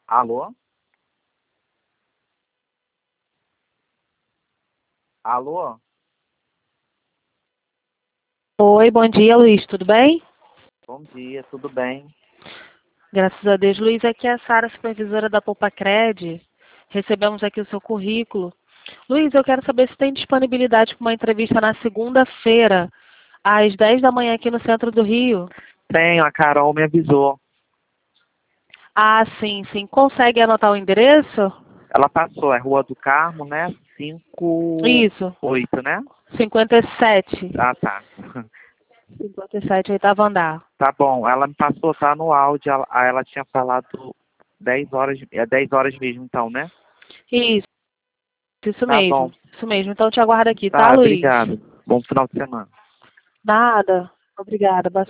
Alô? Alô? Oi, bom dia, Luiz, tudo bem? Bom dia, tudo bem? Graças a Deus. Luiz, aqui é a Sara, supervisora da Poupacred. Recebemos aqui o seu currículo. Luiz, eu quero saber se tem disponibilidade para uma entrevista na segunda-feira, às 10 da manhã aqui no centro do Rio. Tenho, a Carol me avisou. Ah, sim, sim. Consegue anotar o endereço? Ela passou, é Rua do Carmo, né? 58, Isso, né? 57. Ah, tá. 57, oitavo andar. Tá bom, ela me passou, tá no áudio, ela tinha falado 10 horas, é 10 horas mesmo então, né? Isso, isso Tá bom, mesmo. Isso mesmo. Então, eu te aguardo aqui, tá, tá, Luiz? obrigado. Bom final de semana. Nada. Obrigada.